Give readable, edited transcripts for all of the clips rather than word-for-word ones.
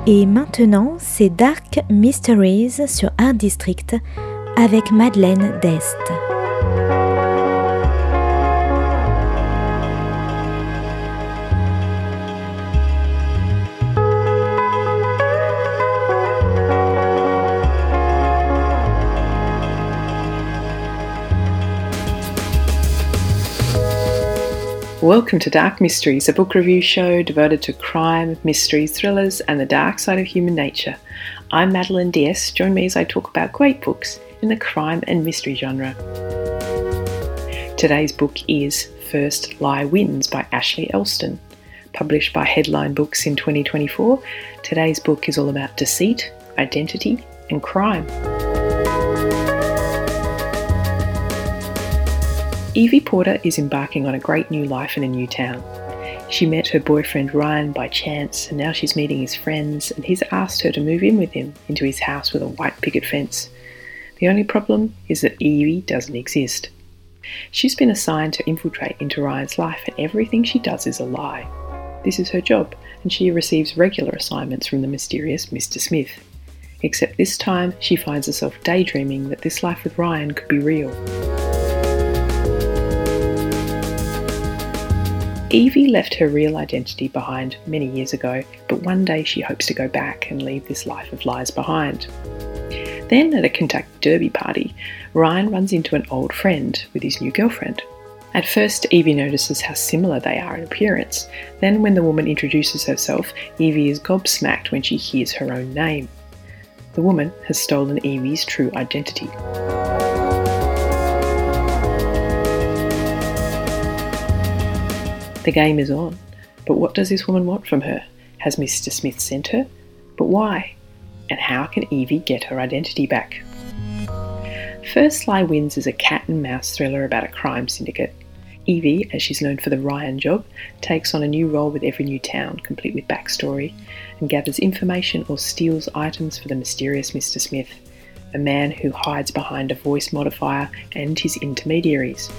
Et maintenant, c'est Dark Mysteries sur Art District avec Madeleine Dest. Welcome to Dark Mysteries, a book review show devoted to crime, mysteries, thrillers, and the dark side of human nature. I'm Madeleine Dest. Join me as I talk about great books in the crime and mystery genre. Today's book is First Lie Wins by Ashley Elston. Published by Headline Books in 2024, today's book is all about deceit, identity, and crime. Evie Porter is embarking on a great new life in a new town. She met her boyfriend Ryan by chance, and now she's meeting his friends, and he's asked her to move in with him into his house with a white picket fence. The only problem is that Evie doesn't exist. She's been assigned to infiltrate into Ryan's life, and everything she does is a lie. This is her job, and she receives regular assignments from the mysterious Mr. Smith. Except this time, she finds herself daydreaming that this life with Ryan could be real. Evie left her real identity behind many years ago, but one day she hopes to go back and leave this life of lies behind. Then, at a Kentucky Derby party, Ryan runs into an old friend with his new girlfriend. At first, Evie notices how similar they are in appearance. Then, when the woman introduces herself, Evie is gobsmacked when she hears her own name. The woman has stolen Evie's true identity. The game is on, but what does this woman want from her? Has Mr. Smith sent her? But why? And how can Evie get her identity back? First Lie Wins is a cat and mouse thriller about a crime syndicate. Evie, as she's known for the Ryan job, takes on a new role with every new town, complete with backstory, and gathers information or steals items for the mysterious Mr. Smith, a man who hides behind a voice modifier and his intermediaries.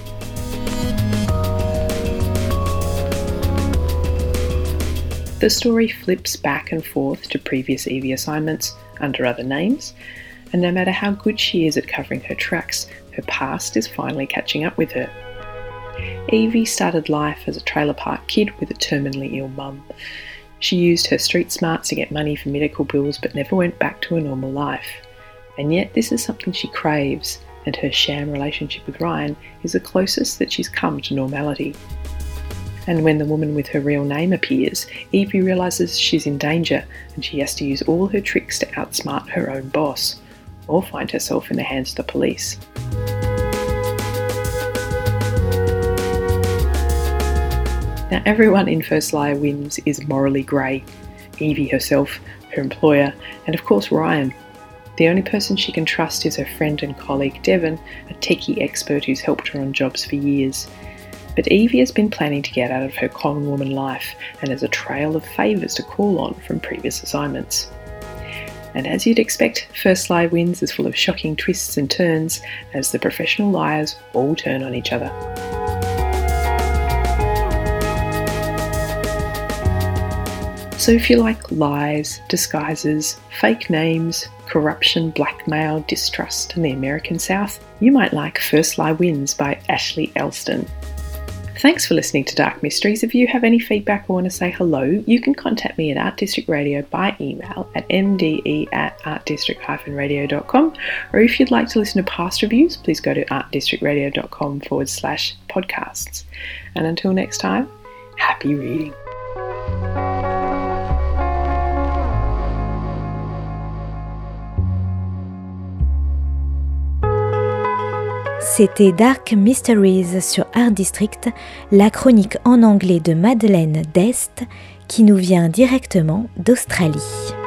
The story flips back and forth to previous Evie assignments under other names, and no matter how good she is at covering her tracks, her past is finally catching up with her. Evie started life as a trailer park kid with a terminally ill mum. She used her street smarts to get money for medical bills but never went back to a normal life. And yet this is something she craves, and her sham relationship with Ryan is the closest that she's come to normality. And when the woman with her real name appears, Evie realises she's in danger and she has to use all her tricks to outsmart her own boss, or find herself in the hands of the police. Now, everyone in First Lie Wins is morally grey. Evie herself, her employer, and of course Ryan. The only person she can trust is her friend and colleague Devon, a techie expert who's helped her on jobs for years. But Evie has been planning to get out of her common woman life and has a trail of favours to call on from previous assignments. And as you'd expect, First Lie Wins is full of shocking twists and turns as the professional liars all turn on each other. So if you like lies, disguises, fake names, corruption, blackmail, distrust and the American South, you might like First Lie Wins by Ashley Elston. Thanks for listening to Dark Mysteries. If you have any feedback or want to say hello, you can contact me at Art District Radio by email at mde@artdistrict-radio.com, or if you'd like to listen to past reviews, please go to artdistrictradio.com/podcasts. And until next time, happy reading. C'était Dark Mysteries sur Art District, la chronique en anglais de Madeleine Dest qui nous vient directement d'Australie.